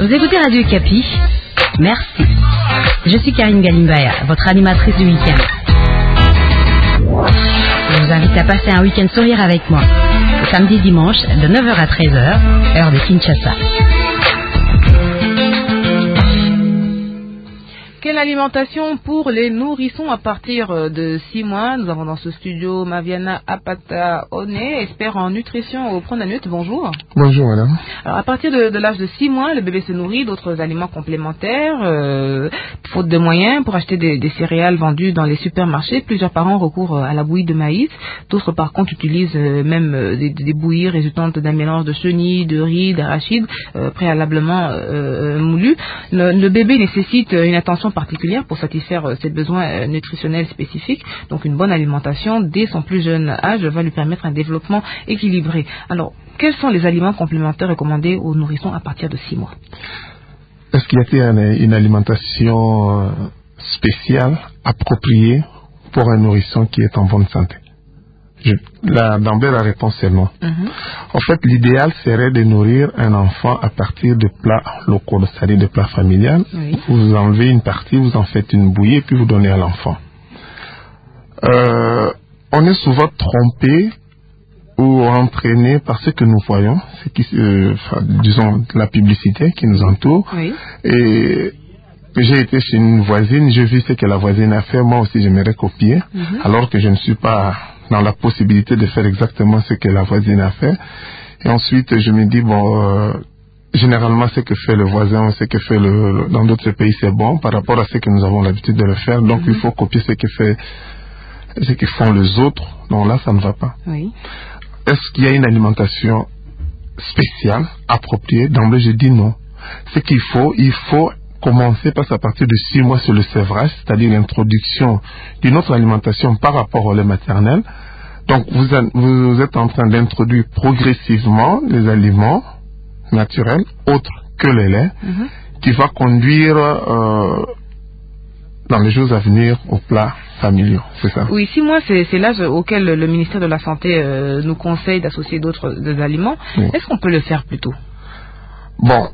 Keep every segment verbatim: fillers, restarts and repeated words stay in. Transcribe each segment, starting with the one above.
Vous écoutez Radio Okapi. Merci. Je suis Karine Galimbaya, votre animatrice du week-end. Je vous invite à passer un week-end sourire avec moi. Le samedi dimanche de neuf heures à treize heures, heure de Kinshasa. Quelle alimentation pour les nourrissons à partir de six mois? Nous avons dans ce studio Maviana Apata-One, expert en nutrition au Pronanut. Bonjour. Bonjour madame. Alors à partir de, de l'âge de six mois, le bébé se nourrit d'autres aliments complémentaires. Euh, faute de moyens pour acheter des, des céréales vendues dans les supermarchés, plusieurs parents recourent à la bouillie de maïs. D'autres par contre utilisent même des, des bouillies résultantes d'un mélange de chenilles, de riz, d'arachides euh, préalablement euh, moulus. Le, le bébé nécessite une attention particulière pour satisfaire ses besoins nutritionnels spécifiques. Donc une bonne alimentation dès son plus jeune âge va lui permettre un développement équilibré. Alors, quels sont les aliments complémentaires recommandés aux nourrissons à partir de six mois? Est-ce qu'il y a une, une alimentation spéciale, appropriée pour un nourrisson qui est en bonne santé? Je, la, d'emblée, la réponse est non. Mm-hmm. En fait, l'idéal serait de nourrir un enfant à partir de plats locaux, c'est-à-dire de plats familiales. Oui. Vous enlevez une partie, vous en faites une bouillie et puis vous donnez à l'enfant. Euh, on est souvent trompé ou entraîné par ce que nous voyons, ce qui, euh, disons, la publicité qui nous entoure. Oui. Et j'ai été chez une voisine, j'ai vu ce que la voisine a fait, moi aussi j'aimerais copier, mm-hmm. alors que je ne suis pas dans la possibilité de faire exactement ce que la voisine a fait. Et ensuite, je me dis, bon, euh, généralement, ce que fait le voisin, ce que fait le, le dans d'autres pays, c'est bon par rapport à ce que nous avons l'habitude de le faire. Donc, mm-hmm. il faut copier ce que fait, ce que font les autres. Donc là, ça ne va pas. Oui. Est-ce qu'il y a une alimentation spéciale, appropriée? D'emblée, je dis non. Ce qu'il faut, il faut commencer parce qu'à partir de six mois sur le sevrage, c'est-à-dire l'introduction d'une autre alimentation par rapport au lait maternel. Donc vous, vous êtes en train d'introduire progressivement les aliments naturels autres que le lait, mm-hmm. qui va conduire euh, dans les jours à venir aux plats familiaux, c'est ça? Oui, six mois, c'est, c'est l'âge auquel le ministère de la Santé euh, nous conseille d'associer d'autres des aliments. Oui. Est-ce qu'on peut le faire plus tôt? Bon.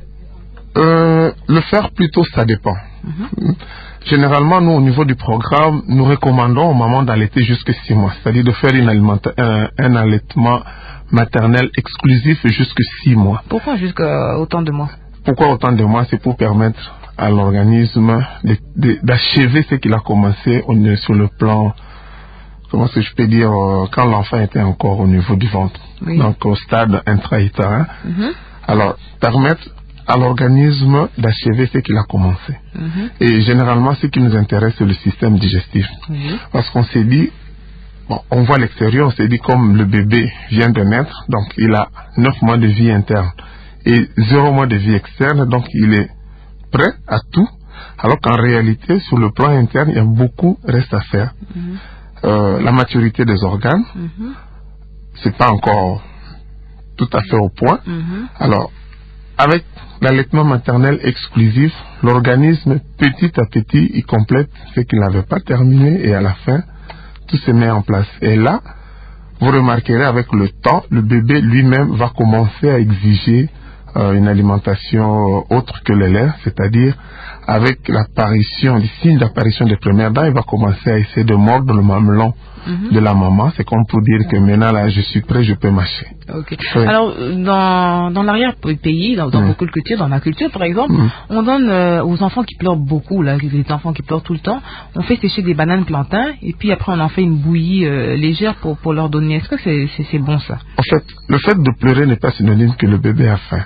Euh, le faire plutôt, ça dépend. Mm-hmm. Généralement, nous, au niveau du programme, nous recommandons aux mamans d'allaiter jusqu'à six mois, c'est-à-dire de faire une alimenta- un, un allaitement maternel exclusif jusqu'à six mois. Pourquoi jusqu'à autant de mois? Pourquoi autant de mois? C'est pour permettre à l'organisme de, de, d'achever ce qu'il a commencé au, sur le plan, comment est-ce que je peux dire, euh, quand l'enfant était encore au niveau du ventre, oui. Donc au stade intra-utérin. Mm-hmm. Alors, permettre à l'organisme d'achever ce qu'il a commencé. Mm-hmm. Et généralement, ce qui nous intéresse, c'est le système digestif. Mm-hmm. Parce qu'on s'est dit, bon, on voit l'extérieur, on s'est dit comme le bébé vient de naître, donc il a neuf mois de vie interne et zéro mois de vie externe, donc il est prêt à tout, alors qu'en réalité, sur le plan interne, il y a beaucoup reste à faire. Mm-hmm. Euh, la maturité des organes, mm-hmm. c'est pas encore tout à fait au point. Mm-hmm. Alors, avec l'allaitement maternel exclusif, l'organisme, petit à petit, il complète ce qu'il n'avait pas terminé et à la fin, tout se met en place. Et là, vous remarquerez avec le temps, le bébé lui-même va commencer à exiger euh, une alimentation autre que le lait, c'est-à-dire avec l'apparition, les signes d'apparition des premières dents, il va commencer à essayer de mordre le mamelon mm-hmm. de la maman. C'est comme pour dire que maintenant, là, je suis prêt, je peux mâcher. Okay. Oui. Alors, dans, dans l'arrière-pays, dans, dans mmh. beaucoup de cultures, dans ma culture par exemple, mmh. on donne euh, aux enfants qui pleurent beaucoup, là, les enfants qui pleurent tout le temps, on fait sécher des bananes plantains et puis après on en fait une bouillie euh, légère pour, pour leur donner. Est-ce que c'est, c'est, c'est bon ça? En fait, le fait de pleurer n'est pas synonyme que le bébé a faim.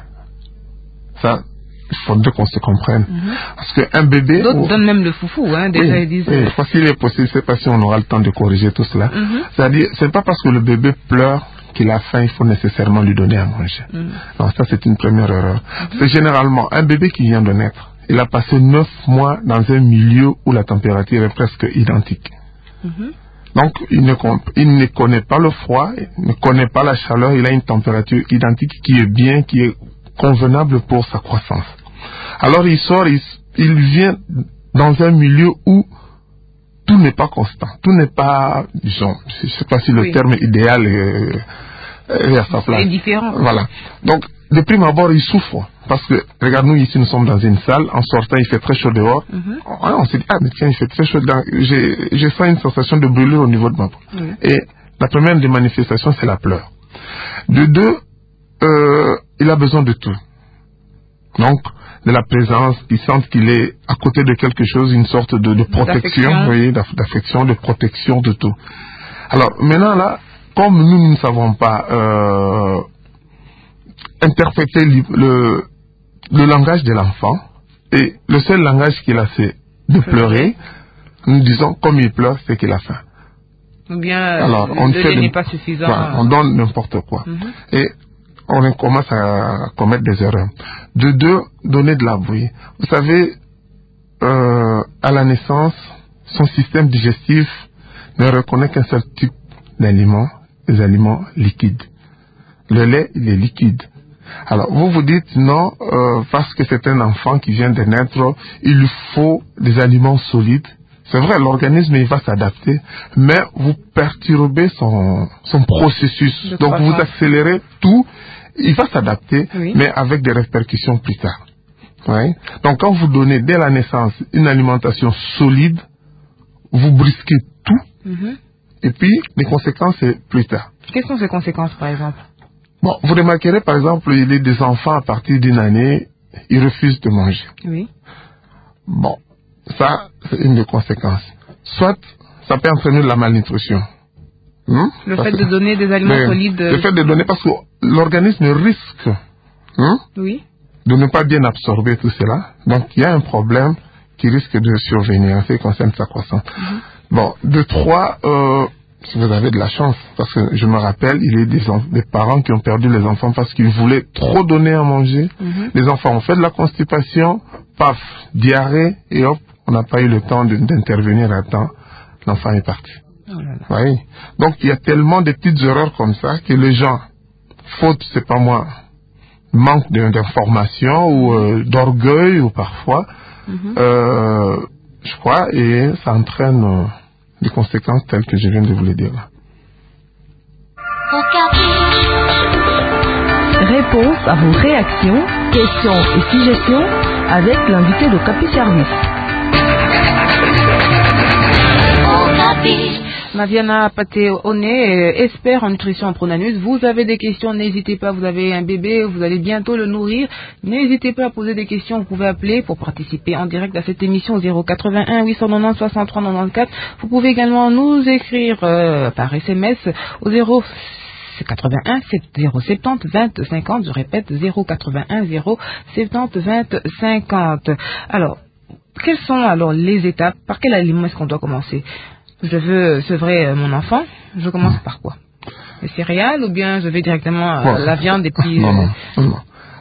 Ça, il faudrait qu'on se comprenne. Mm-hmm. Parce qu'un bébé... D'autres oh, donnent même le foufou, hein, déjà oui, ils disent... Oui, parce qu'il est possible, je ne sais pas si on aura le temps de corriger tout cela. Mm-hmm. C'est-à-dire, ce n'est pas parce que le bébé pleure qu'il a faim, il faut nécessairement lui donner à manger. Mm. Non, ça c'est une première erreur. Mm-hmm. C'est généralement un bébé qui vient de naître. Il a passé neuf mois dans un milieu où la température est presque identique. Mm-hmm. Donc, il ne, il ne connaît pas le froid, il ne connaît pas la chaleur, il a une température identique qui est bien, qui est convenable pour sa croissance. Alors, il sort, il, il vient dans un milieu où tout n'est pas constant, tout n'est pas, disons, je ne sais pas si le oui. terme idéal est, est à sa place. C'est différent. Voilà. Donc, de prime abord, il souffre. parce que, regarde, nous ici, nous sommes dans une salle, en sortant, il fait très chaud dehors. Mm-hmm. on, on s'est dit, ah, mais tiens, il fait très chaud dedans. J'ai, j'ai sens une sensation de brûlure au niveau de ma peau. Mm-hmm. Et la première des manifestations, c'est la pleure. De deux, euh, il a besoin de tout. Donc, de la présence, il sent qu'il est à côté de quelque chose, une sorte de, de protection, d'affection. Oui, d'affection, de protection, de tout. Alors, maintenant, là, comme nous, nous ne savons pas euh, interpréter le, le, le langage de l'enfant, et le seul langage qu'il a, c'est de pleurer, nous disons, comme il pleure, c'est qu'il a faim. Ou bien, alors, le, on le lait de, n'est pas suffisant. Enfin, on donne n'importe quoi. Mm-hmm. Et on commence à commettre des erreurs. De deux, donner de la bouillie. Vous savez, euh, à la naissance, son système digestif ne reconnaît qu'un seul type d'aliments, les aliments liquides. Le lait, il est liquide. Alors, vous vous dites non, euh, parce que c'est un enfant qui vient de naître, il lui faut des aliments solides. C'est vrai, l'organisme, il va s'adapter, mais vous perturbez son, son processus. De Donc, vous accélérez tout. Il va s'adapter, oui. mais avec des répercussions plus tard. Oui. Donc, quand vous donnez dès la naissance une alimentation solide, vous brisquez tout, mm-hmm. et puis les conséquences, c'est plus tard. Quelles sont ces conséquences, par exemple? Bon, vous remarquerez, par exemple, il y a des enfants à partir d'une année, ils refusent de manger. Oui. Bon, ça, c'est une des conséquences. Soit, ça peut entraîner de la malnutrition. Hum? Le parce fait de donner des aliments le, solides. Le fait de donner, parce que l'organisme risque hum, oui. de ne pas bien absorber tout cela. Donc, il y a un problème qui risque de survenir en ce qui concerne sa croissance. Mm-hmm. Bon, de trois, euh, si vous avez de la chance, parce que je me rappelle, il y a des, des parents qui ont perdu les enfants parce qu'ils voulaient trop donner à manger. Mm-hmm. Les enfants ont fait de la constipation, paf, diarrhée, et hop, on n'a pas eu le temps de, d'intervenir à temps. L'enfant est parti. Oh là là. Oui. Donc, il y a tellement de petites erreurs comme ça que les gens, faute, c'est pas moi, manque d'information ou euh, d'orgueil ou parfois, mm-hmm. euh, je crois, et ça entraîne euh, des conséquences telles que je viens de vous les dire là. Réponse à vos réactions, questions et suggestions avec l'invité de Capi Service. Maviana Paté-Oné, expert en nutrition en Pronanus. Vous avez des questions, n'hésitez pas. Vous avez un bébé, vous allez bientôt le nourrir. N'hésitez pas à poser des questions. Vous pouvez appeler pour participer en direct à cette émission au zéro quatre-vingt-un huit cent quatre-vingt-dix soixante-trois quatre-vingt-quatorze. Vous pouvez également nous écrire euh, par S M S au zéro quatre-vingt-un zéro soixante-dix vingt cinquante. Je répète, zéro quatre-vingt-un zéro soixante-dix vingt cinquante. Alors, quelles sont alors les étapes? Par quel aliment est-ce qu'on doit commencer? Je veux sevrer mon enfant, je commence par quoi? Les céréales ou bien je vais directement à bon. la viande et puis... Non, non, non. non.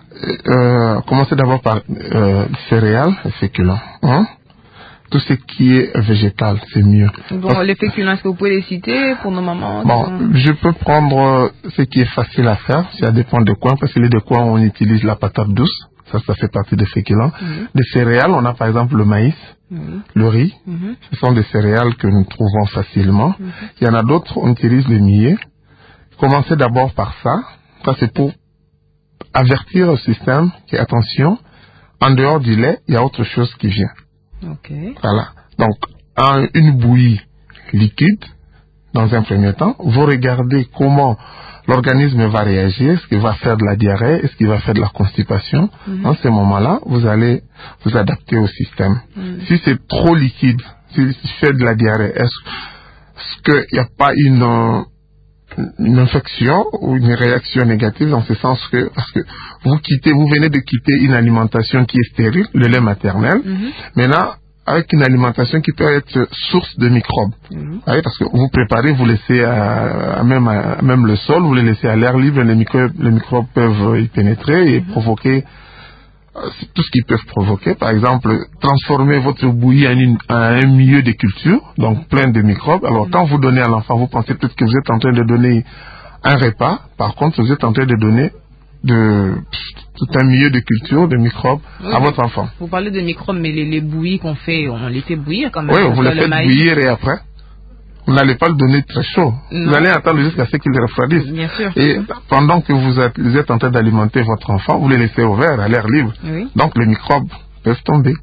Euh, commencez d'abord par euh, céréales et féculents. Hein? Tout ce qui est végétal, c'est mieux. Bon, Parce... les féculents, est-ce que vous pouvez les citer pour nos mamans? Bon, sont... je peux prendre ce qui est facile à faire, ça dépend de quoi, parce que les de quoi on utilise la patate douce. Ça, ça fait partie des féculents. Mm-hmm. Des céréales, on a par exemple le maïs, mm-hmm. le riz. Mm-hmm. Ce sont des céréales que nous trouvons facilement. Mm-hmm. Il y en a d'autres, on utilise les millet. Commencez d'abord par ça. Ça, c'est pour avertir le système que, attention, en dehors du lait, il y a autre chose qui vient. Okay. Voilà. Donc, en une bouillie liquide, dans un premier temps, vous regardez comment l'organisme va réagir, est-ce qu'il va faire de la diarrhée, est-ce qu'il va faire de la constipation. Mm-hmm. Dans ces moments-là, vous allez vous adapter au système. Mm-hmm. Si c'est trop liquide, s'il fait de la diarrhée, est-ce qu'il n'y a pas une, une infection ou une réaction négative dans ce sens que, parce que vous quittez, vous venez de quitter une alimentation qui est stérile, le lait maternel. Mm-hmm. Maintenant, avec une alimentation qui peut être source de microbes. Mmh. Oui, parce que vous préparez, vous laissez à, à même, à même le sol, vous les laissez à l'air libre, les microbes, les microbes peuvent y pénétrer et mmh. provoquer euh, tout ce qu'ils peuvent provoquer. Par exemple, transformer votre bouillie en, une, en un milieu de culture, donc plein de microbes. Alors, mmh. quand vous donnez à l'enfant, vous pensez peut-être que vous êtes en train de donner un repas. Par contre, vous êtes en train de donner de tout un milieu de culture, de microbes oui, à votre enfant. Vous parlez de microbes, mais les, les bouillies qu'on fait, on les fait bouillir quand même. Oui, vous les faites bouillir et après vous n'allez pas le donner très chaud. Non. Vous allez attendre jusqu'à ce qu'il refroidisse. Bien sûr. Et pendant que vous êtes, vous êtes en train d'alimenter votre enfant, vous le laissez ouvert, à l'air libre. Oui. Donc les microbes peuvent tomber,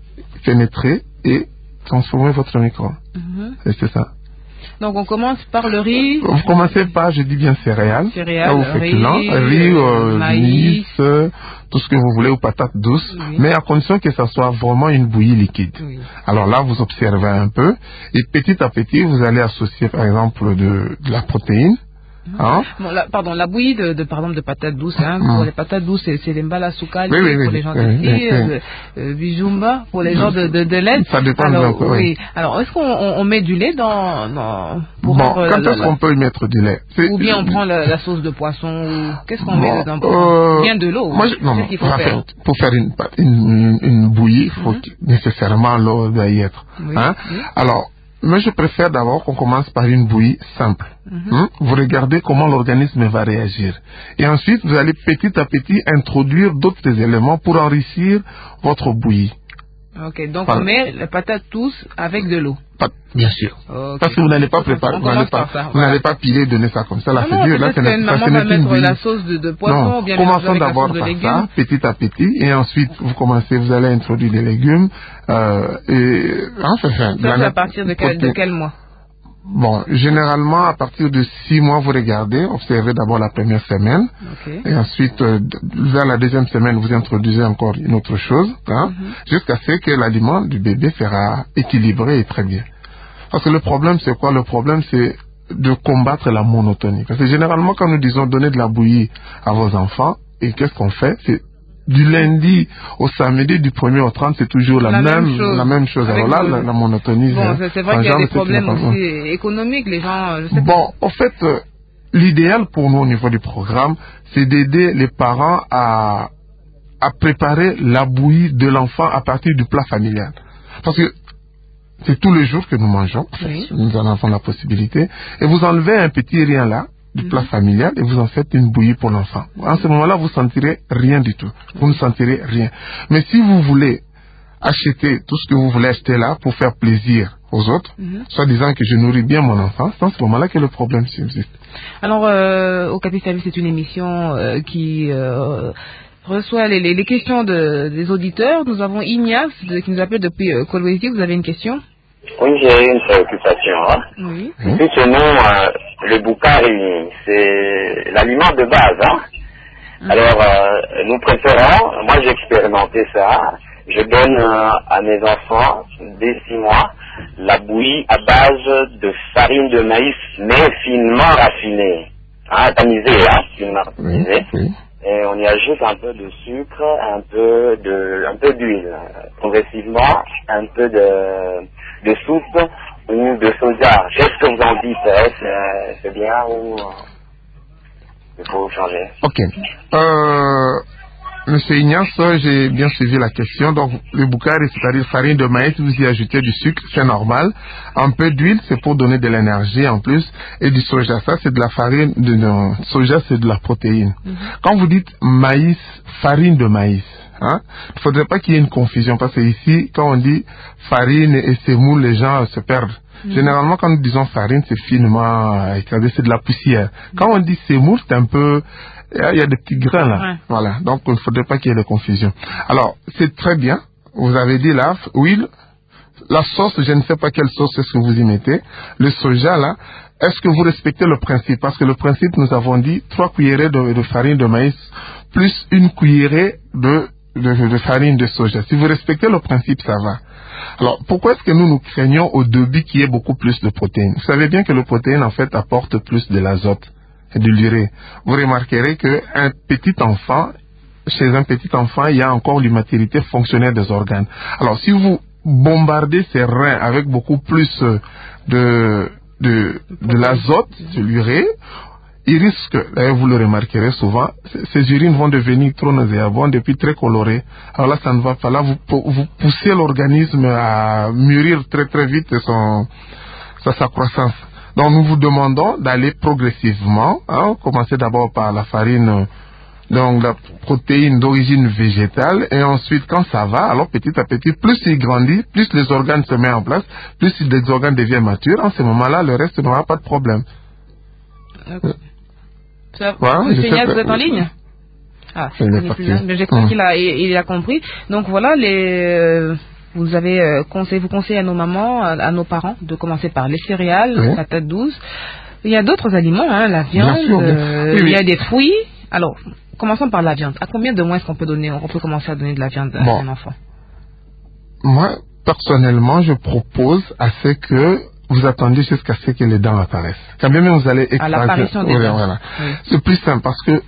pénétrer et transformer votre micro. Mm-hmm. Et c'est ça. Donc on commence par le riz. Vous commencez par, je dis bien céréales, céréales ou féculents, riz, riz euh, maïs, euh, tout ce que vous voulez, ou patates douces, oui. Mais à condition que ça soit vraiment une bouillie liquide. Oui. Alors là, vous observez un peu, et petit à petit, vous allez associer par exemple de, de la protéine. Hein? Bon, la, pardon, la bouillie de, de par exemple de patates douces, hein, mmh. Pour les patates douces, c'est, c'est l'embala soukali, oui, oui, pour oui, les gens oui, d'ici, oui, oui. Euh, euh, bijumba pour les gens de, de, de lait. Ça dépend. Alors, donc, oui. oui. Alors, est-ce qu'on on, on met du lait dans, dans pour bon, rendre, quand la, est-ce qu'on peut y mettre du lait? C'est, ou bien on prend la, la sauce de poisson, ou qu'est-ce qu'on bon, met dedans? euh, Bien de l'eau. Moi, je, non, non, qu'il faut faire? Pour faire une, une, une bouillie, il faut mmh. nécessairement l'eau doit y être. Oui, hein? Oui. Alors, moi, je préfère d'abord qu'on commence par une bouillie simple. Mm-hmm. Hein? Vous regardez comment l'organisme va réagir. Et ensuite, vous allez petit à petit introduire d'autres éléments pour enrichir votre bouillie. Ok, donc voilà. On met la patate douce avec de l'eau. Pas, bien sûr. Okay. Parce que vous n'allez pas préparer, vous n'allez pas, ça, vous voilà. n'allez pas piler, donner ça comme ça. Là, non, c'est dur. Là, c'est une maman va mettre la sauce de, de poisson, non, ou bien commençons d'abord la sauce de par légumes. ça, petit à petit, et ensuite vous commencez, vous allez introduire des légumes. Euh, et hein, ça, ça c'est à partir de quel, de quel mois? Bon, généralement, à partir de six mois, vous regardez, observez d'abord la première semaine, okay. Et ensuite, euh, vers la deuxième semaine, vous introduisez encore une autre chose, hein, mm-hmm. Jusqu'à ce que l'aliment du bébé sera équilibré et très bien. Parce que le problème, c'est quoi? Le problème, c'est de combattre la monotonie. Parce que généralement, quand nous disons donner de la bouillie à vos enfants, et qu'est-ce qu'on fait? C'est du lundi au samedi, du premier au trente, c'est toujours la, la même, même chose. La même chose. Alors là, la, la monotonie. Bon, c'est, c'est vrai qu'il y a des problèmes aussi économiques, les gens. Je sais bon, pas. En fait, euh, l'idéal pour nous au niveau du programme, c'est d'aider les parents à, à préparer la bouillie de l'enfant à partir du plat familial. Parce que c'est tous les jours que nous mangeons. Oui. Nous en avons la possibilité. Et vous enlevez un petit rien là, du plat familial, et vous en faites une bouillie pour l'enfant. En ce moment-là, vous ne sentirez rien du tout. Vous ne sentirez rien. Mais si vous voulez acheter tout ce que vous voulez acheter là pour faire plaisir aux autres, mm-hmm. soit disant que je nourris bien mon enfant, c'est en ce moment-là que le problème subsiste. Alors, euh, au Capital, c'est une émission euh, qui euh, reçoit les, les, les questions de, des auditeurs. Nous avons Ignace de, qui nous appelle depuis euh, Kolwezi. Vous avez une question? Oui, j'ai une préoccupation. Hein. Oui. Tout ce nom, euh, le boukari, c'est l'aliment de base. Hein. Mm-hmm. Alors, euh, nous préférons, moi j'ai expérimenté ça, je donne euh, à mes enfants, dès six mois, la bouillie à base de farine de maïs, mais finement raffinée. Hein, tamisée, hein, finement tamisée. Oui, oui. Et on y ajoute un peu de sucre, un peu de, un peu d'huile. Progressivement, un peu de, de soupe ou de soja. Qu'est-ce que vous en dites? C'est, c'est bien ou il faut changer? Ok. Euh, Monsieur Ignace, j'ai bien suivi la question. Donc, le boukari, c'est-à-dire farine de maïs, vous y ajoutez du sucre, c'est normal. Un peu d'huile, c'est pour donner de l'énergie en plus. Et du soja, ça, c'est de la farine de non, soja, c'est de la protéine. Mm-hmm. Quand vous dites maïs, farine de maïs, hein, il ne faudrait pas qu'il y ait une confusion, parce que ici, quand on dit farine et semoule, les gens se perdent. Mm-hmm. Généralement, quand nous disons farine, c'est finement écrasé, c'est de la poussière. Mm-hmm. Quand on dit semoule, c'est un peu... Il y a des petits grains là. Ouais. Voilà. Donc, il ne faudrait pas qu'il y ait de confusion. Alors, c'est très bien. Vous avez dit là, huile. La sauce, je ne sais pas quelle sauce est-ce que vous y mettez. Le soja là, est-ce que vous respectez le principe? Parce que le principe, nous avons dit trois cuillerées de, de farine de maïs plus une cuillerée de, de, de farine de soja. Si vous respectez le principe, ça va. Alors, pourquoi est-ce que nous nous craignons au début qu'il y ait beaucoup plus de protéines? Vous savez bien que le protéine, en fait, apporte plus de l'azote et de l'urée. Vous remarquerez qu'un petit enfant, chez un petit enfant, il y a encore l'immaturité fonctionnelle des organes. Alors, si vous bombardez ses reins avec beaucoup plus de, de, de l'azote, de l'urée, il risque, d'ailleurs vous le remarquerez souvent, ces urines vont devenir trop nauséabondes et puis très colorées. Alors là, ça ne va pas. Là, vous, vous poussez l'organisme à mûrir très très vite son, sa, sa croissance. Donc nous vous demandons d'aller progressivement, hein, commencer d'abord par la farine donc la protéine d'origine végétale, et ensuite quand ça va, alors petit à petit, plus il grandit, plus les organes se mettent en place, plus les organes deviennent matures, en ce moment-là, le reste n'aura pas de problème. Okay. Ça, voilà, Monsieur Ignace, vous êtes en ligne? Ah, c'est mais j'ai cru mmh. qu'il a, il, il a compris. Donc voilà, les, euh, vous avez euh, conseillé, vous conseillez à nos mamans, à, à nos parents, de commencer par les céréales, oui. la patate douce. Il y a d'autres aliments, hein, la viande, bien sûr, bien. Euh, oui, oui. il y a des fruits. Alors, commençons par la viande. À combien de mois est-ce qu'on peut donner, on peut commencer à donner de la viande à bon. un enfant? Moi, personnellement, je propose à ce que vous attendiez jusqu'à ce que les dents apparaissent. Quand même vous allez écraser. À l'apparition des dents. Voilà. Oui. C'est plus simple parce que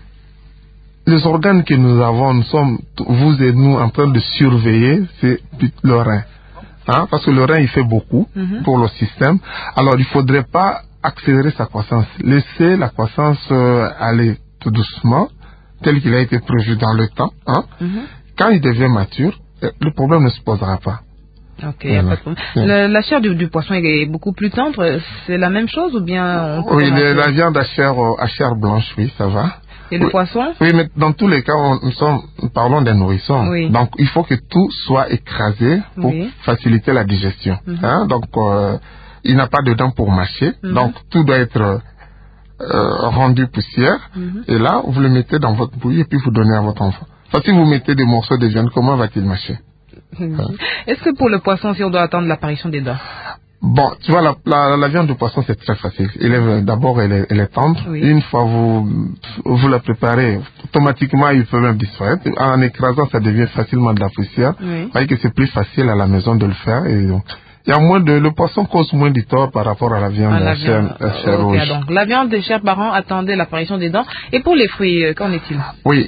les organes que nous avons, nous sommes, vous et nous, en train de surveiller, c'est le rein. Hein? Parce que le rein, il fait beaucoup mm-hmm. pour le système. Alors, il ne faudrait pas accélérer sa croissance. Laisser la croissance euh, aller tout doucement, tel qu'il a été prévu dans le temps. Hein? Mm-hmm. Quand il devient mature, le problème ne se posera pas. Ok, voilà. Pas de problème. Le, la chair du, du poisson est beaucoup plus tendre. C'est la même chose ou bien on peut Oui, le, la viande à chair, à chair blanche, oui, ça va. Et le oui. poisson? Oui, mais dans tous les cas, on, nous, sommes, nous parlons des nourrissons. Oui. Donc, il faut que tout soit écrasé pour oui. faciliter la digestion. Mm-hmm. Hein? Donc, euh, il n'a pas de dents pour mâcher. Mm-hmm. Donc, tout doit être euh, rendu poussière. Mm-hmm. Et là, vous le mettez dans votre bouillie et puis vous donnez à votre enfant. Enfin, si vous mettez des morceaux de viande, comment va-t-il mâcher? Mm-hmm. hein? Est-ce que pour le poisson, si on doit attendre l'apparition des dents? Bon, tu vois, la, la, la viande de poisson, c'est très facile. D'abord, elle est, elle est tendre. Oui. Une fois vous vous la préparez, automatiquement, il peut même disparaître. En écrasant, ça devient facilement de la poussière. Oui. Vous voyez que c'est plus facile à la maison de le faire. Et donc, il y a moins de, le poisson cause moins de tort par rapport à la viande, à la viande chair, chair okay, rouge. Donc, la viande de chair parent attendait l'apparition des dents. Et pour les fruits, qu'en est-il? Oui.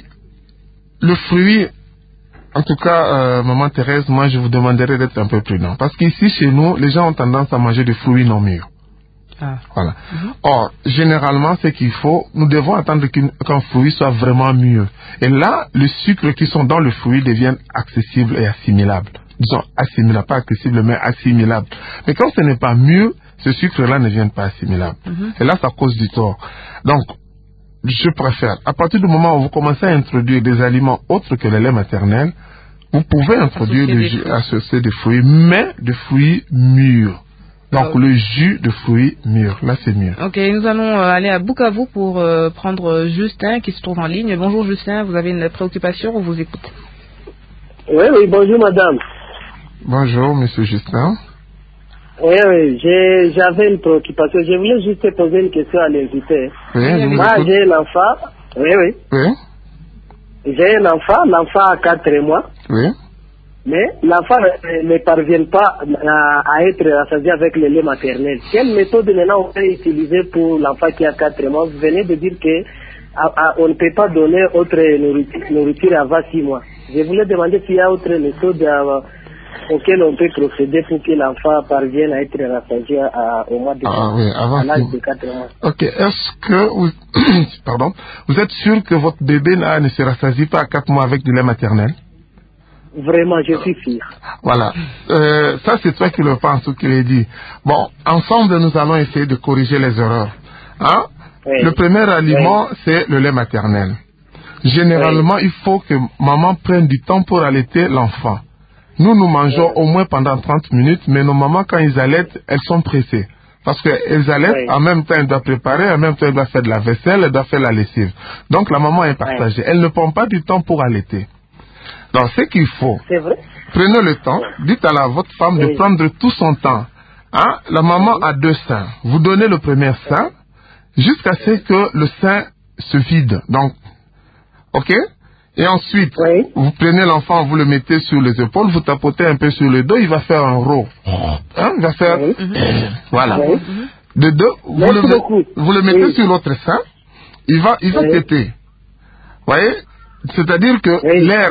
Le fruit, en tout cas, euh, maman Thérèse, moi je vous demanderais d'être un peu prudent. Parce qu'ici, chez nous, les gens ont tendance à manger des fruits non mûrs. Ah. Voilà. Mm-hmm. Or, généralement, ce qu'il faut, nous devons attendre qu'un qu'un fruit soit vraiment mûr. Et là, les sucres qui sont dans le fruit deviennent accessibles et assimilables. Disons assimilables, pas accessibles, mais assimilables. Mais quand ce n'est pas mûr, ce sucre-là ne vient pas assimilable. Mm-hmm. Et là, ça cause du tort. Donc, je préfère, à partir du moment où vous commencez à introduire des aliments autres que le lait maternel, vous pouvez introduire le jus associé de fruits, mais de fruits mûrs. Donc oh. le jus de fruits mûrs, là c'est mieux. Ok, nous allons euh, aller à Bukavu pour euh, prendre Justin qui se trouve en ligne. Bonjour Justin, vous avez une préoccupation, on vous écoute. Oui, oui, bonjour madame. Bonjour monsieur Justin. Oui, oui, j'avais une préoccupation. Je voulais juste poser une question à l'invité. Oui, moi j'ai un enfant. Oui, oui. Oui. J'ai un enfant, l'enfant a quatre mois. Oui. Mais l'enfant ne parvient pas à, à être rassasié avec le lait maternel. Quelle méthode maintenant on peut utiliser pour l'enfant qui a quatre mois? Vous venez de dire que à, à, on ne peut pas donner autre nourriture, nourriture avant six mois. Je voulais demander s'il y a autre méthode à, auquel on peut procéder pour que l'enfant parvienne à être rassasié à, au mois de ah, oui, avant à l'âge de quatre mois. Ok, est-ce que vous, pardon, vous êtes sûr que votre bébé là ne se rassasie pas à quatre mois avec du lait maternel? Vraiment, je suis sûr. Voilà. Euh, ça, c'est toi qui le penses ou qui le dis. Bon, ensemble, nous allons essayer de corriger les erreurs. Hein? Oui. Le premier aliment, oui. c'est le lait maternel. Généralement, oui. il faut que maman prenne du temps pour allaiter l'enfant. Nous, nous mangeons oui. au moins pendant trente minutes, mais nos mamans, quand ils allaitent, elles sont pressées. Parce qu'elles allaitent, oui. en même temps, elles doivent préparer, en même temps, elles doivent faire de la vaisselle, elles doivent faire la lessive. Donc, la maman est partagée. Oui. Elle ne prend pas du temps pour allaiter. Donc, ce qu'il faut, prenez le temps, dites à la, votre femme oui. de prendre tout son temps. Hein? La maman oui. a deux seins. Vous donnez le premier sein jusqu'à ce que le sein se vide. Donc, ok? Et ensuite, oui. vous prenez l'enfant, vous le mettez sur les épaules, vous tapotez un peu sur le dos, il va faire un rot. Hein? Il va faire... Oui. Voilà. Oui. De deux, vous le, vous le mettez oui. sur l'autre sein, il va, il va oui. téter. Vous voyez? C'est-à-dire que oui, l'air,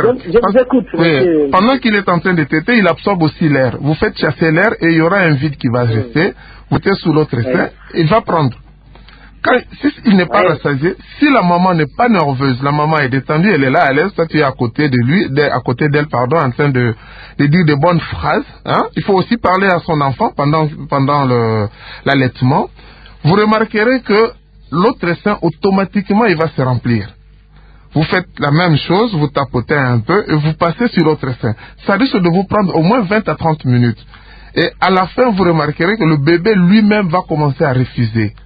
oui, pendant qu'il est en train de téter, il absorbe aussi l'air. Vous faites chasser l'air et il y aura un vide qui va oui. rester. Vous êtes sous l'autre oui. sein, il va prendre. Quand, si il n'est pas oui. rassasié, si la maman n'est pas nerveuse, la maman est détendue, elle est là à l'aise, toi tu es à côté de lui, de, à côté d'elle, pardon, en train de, de dire de bonnes phrases. Hein? Il faut aussi parler à son enfant pendant, pendant le, l'allaitement. Vous remarquerez que l'autre sein, automatiquement, il va se remplir. vous faites la même chose, vous tapotez un peu et vous passez sur l'autre sein. Ça risque de vous prendre au moins vingt à trente minutes. Et à la fin, vous remarquerez que le bébé lui-même va commencer à refuser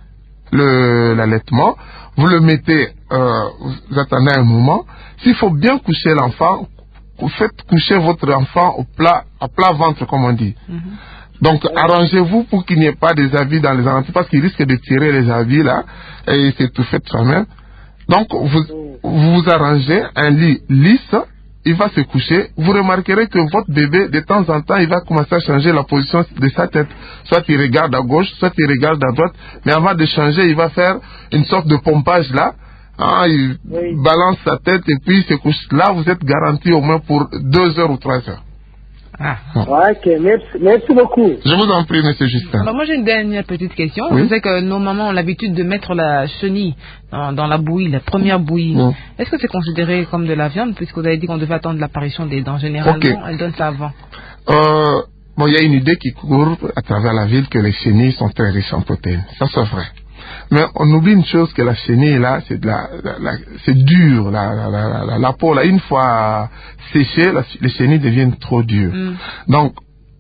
le, l'allaitement. Vous le mettez, euh, vous attendez un moment. S'il faut bien coucher l'enfant, vous faites coucher votre enfant au plat, à plat ventre, comme on dit. Mm-hmm. Donc, arrangez-vous pour qu'il n'y ait pas des habits dans les alentours, parce qu'il risque de tirer les habits là, et c'est tout fait soi-même. Donc, vous, vous vous arrangez un lit lisse, il va se coucher. Vous remarquerez que votre bébé, de temps en temps, il va commencer à changer la position de sa tête. Soit il regarde à gauche, soit il regarde à droite. Mais avant de changer, il va faire une sorte de pompage là. Ah, il oui. balance sa tête et puis il se couche. Là, vous êtes garanti au moins pour deux heures ou trois heures. Ah. Ok, merci, merci beaucoup. Je vous en prie, monsieur Justin. Alors moi j'ai une dernière petite question. Oui? Je sais que nos mamans ont l'habitude de mettre la chenille dans, dans la bouillie, la première bouillie. Oui. Est-ce que c'est considéré comme de la viande, puisque vous avez dit qu'on devait attendre l'apparition des dents? Généralement, okay. Elle donne ça avant. Euh, bon, il y a une idée qui court à travers la ville que les chenilles sont très riches en protéines. Ça, c'est vrai. Mais on oublie une chose, que la chenille là, c'est de la, la, la c'est dur, la, la, la, la, la peau là, une fois séchée, la, les chenilles deviennent trop dures. Mm. Donc,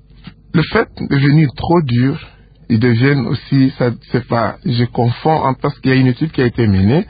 le fait de devenir trop dur, ils deviennent aussi, ça, c'est pas, je confonds, parce qu'il y a une étude qui a été menée,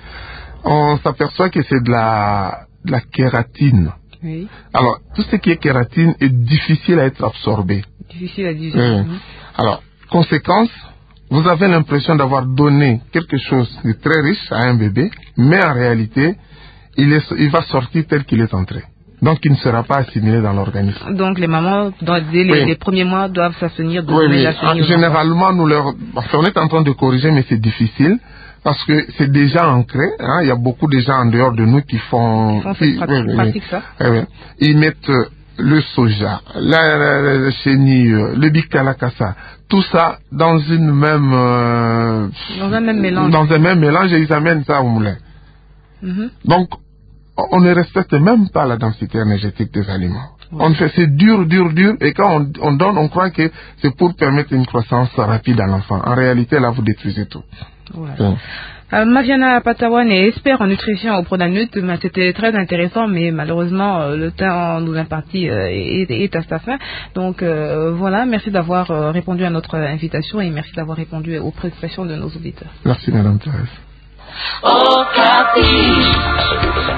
on s'aperçoit que c'est de la, de la kératine. Oui. Alors, tout ce qui est kératine est difficile à être absorbé. Difficile à digérer. Oui. Mm. Alors, conséquence, vous avez l'impression d'avoir donné quelque chose de très riche à un bébé, mais en réalité, il, est, il va sortir tel qu'il est entré. Donc, il ne sera pas assimilé dans l'organisme. Donc, les mamans, dans, dès les, oui. les premiers mois, doivent s'abstenir de oui, donner oui. la chenille. Généralement, nous leur... Enfin, on est en train de corriger, mais c'est difficile, parce que c'est déjà ancré. Hein. Il y a beaucoup de gens en dehors de nous qui font... Ils font cette pratique, oui, pratique oui. ça. Oui, oui. Ils mettent le soja, la, la, la, la chenille, le bikalakasa, tout ça dans une même euh, dans un même mélange. Dans un même mélange et ils amènent ça au moulin. Mm-hmm. Donc, on ne respecte même pas la densité énergétique des aliments. Ouais. On fait, c'est dur, dur, dur, et quand on, on donne, on croit que c'est pour permettre une croissance rapide à l'enfant. En réalité, là, vous détruisez tout. Ouais. Ouais. Euh, Maviana Patawane est expert en nutrition au Pronamut. C'était très intéressant, mais malheureusement euh, le temps nous imparti euh, est, est à sa fin. Donc euh, voilà, merci d'avoir euh, répondu à notre invitation et merci d'avoir répondu aux préoccupations de nos auditeurs. Merci Madame Thérèse. Oh,